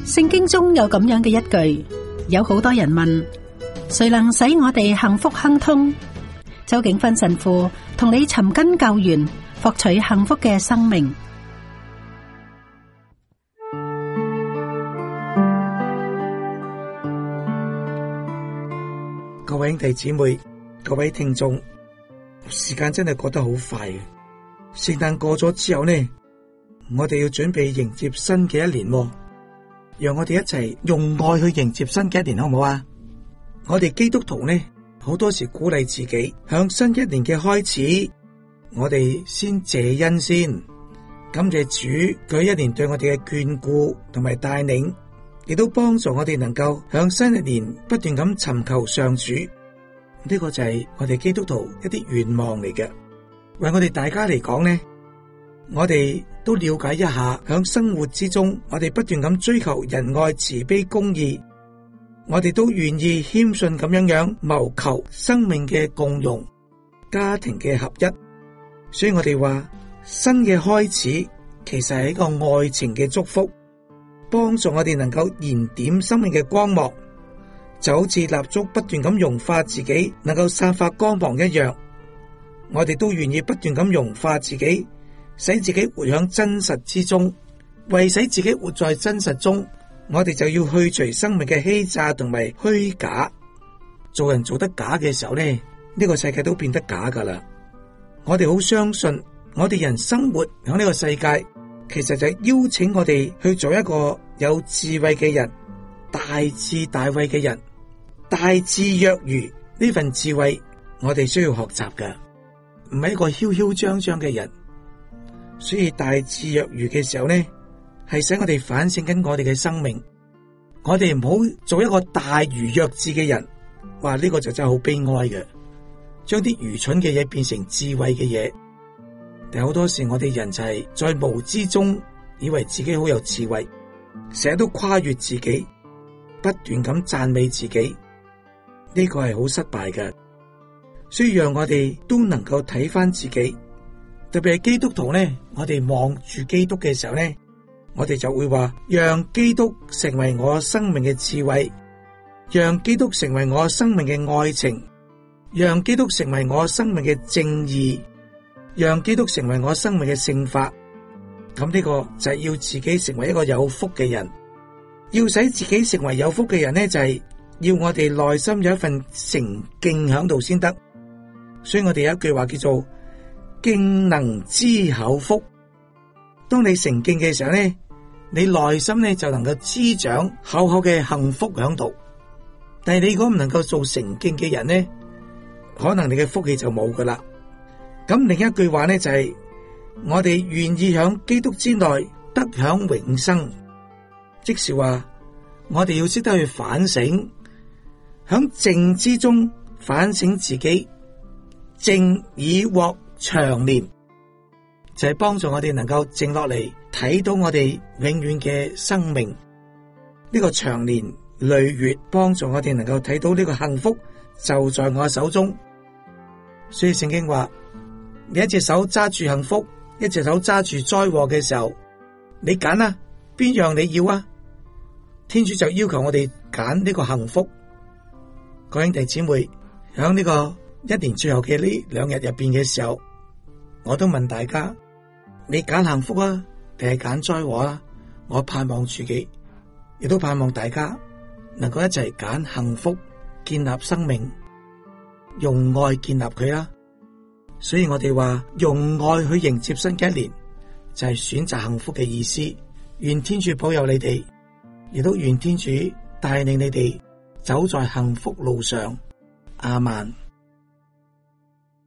聖經中有咁樣嘅一句，有好多人問，誰能使我哋幸福亨通？周景芬神父同你尋根救源，獲取幸福嘅生命。 各位兄弟姊妹，各位聽眾，時間真係過得好快。聖誕過咗之後呢，我哋要準備迎接新嘅一年，讓我哋一齊用愛去迎接新嘅一年，好唔好啊？我哋基督徒呢，好多時鼓勵自己，向新一年嘅開始，我哋先謝恩先，感謝主佢一年對我哋嘅眷顧同埋帶領，亦都幫助我哋能夠向新一年不斷咁尋求上主。呢個就係我哋基督徒一啲願望嚟嘅。為我哋大家嚟講呢，我哋都了解一下，響生活之中，我哋不斷咁追求仁愛、慈悲、公義，我哋都願意謙遜咁樣謀求生命嘅共融、家庭嘅合一。所以我哋話新嘅開始其實係一個愛情嘅祝福，幫助我哋能夠燃點生命嘅光芒，就好似蠟燭不斷咁融化自己，能夠散發光芒一樣。我哋都願意不斷咁融化自己，使自己活喺真實之中。為使自己活在真實中，我哋就要去除生命嘅欺詐同埋虛假。做人做得假嘅時候呢，呢個世界都變得假噶啦。我哋好相信，我哋人生活喺呢個世界，其實就係邀請我哋去做一個有智慧嘅人，大智大慧嘅人。大智若愚呢份智慧，我哋需要學習噶，唔係一個囂囂張張嘅人。所以大智若愚嘅時候呢，係使我哋反省緊我哋嘅生命。我哋唔好做一個大愚弱智嘅人，話呢個就真係好悲哀嘅，將啲愚蠢嘅嘢變成智慧嘅嘢。但好多時我哋人就係在無知中以為自己好有智慧，成日都跨越自己，不斷咁讚美自己，呢個係好失敗嘅。所以讓我哋都能夠睇翻自己，特別係基督徒呢，我哋望住基督嘅時候呢，我哋就會話，讓基督成為我生命嘅智慧，讓基督成為我生命嘅愛情，讓基督成為我生命嘅正義，讓基督成為我生命嘅聖法。咁呢個就係要自己成為一個有福嘅人。要使自己成為有福嘅人呢，就係要我哋內心有一份誠敬喺度先得。所以我哋有一句話叫做敬能知口福。當你誠敬嘅時候呢，你內心呢就能夠滋長厚厚嘅幸福喺度。但係你如果唔能夠做誠敬嘅人呢，可能你嘅福氣就冇噶啦。咁另一句話呢，就係我哋願意響基督之內得享永生，即是話我哋要識得去反省，響靜之中反省自己，靜以獲長年，就係幫助我哋能夠靜落嚟睇到我哋永遠嘅生命。呢個長年累月幫助我哋能夠睇到呢個幸福就在我手中。所以聖經話，你一隻手揸住幸福，一隻手揸住災禍嘅時候，你揀啊，邊樣你要啊？天主就要求我哋揀呢個幸福。各位兄弟姊妹，響呢個一年最後嘅呢2日入邊嘅時候，我都問大家，你揀幸福啊，定係揀災禍啊？我盼望自己，亦都盼望大家能夠一齊揀幸福，建立生命，用愛建立佢啦。所以我哋話用愛去迎接新嘅一年，就係選擇幸福嘅意思。願天主保佑你哋，亦都願天主帶領你哋走在幸福路上。阿們。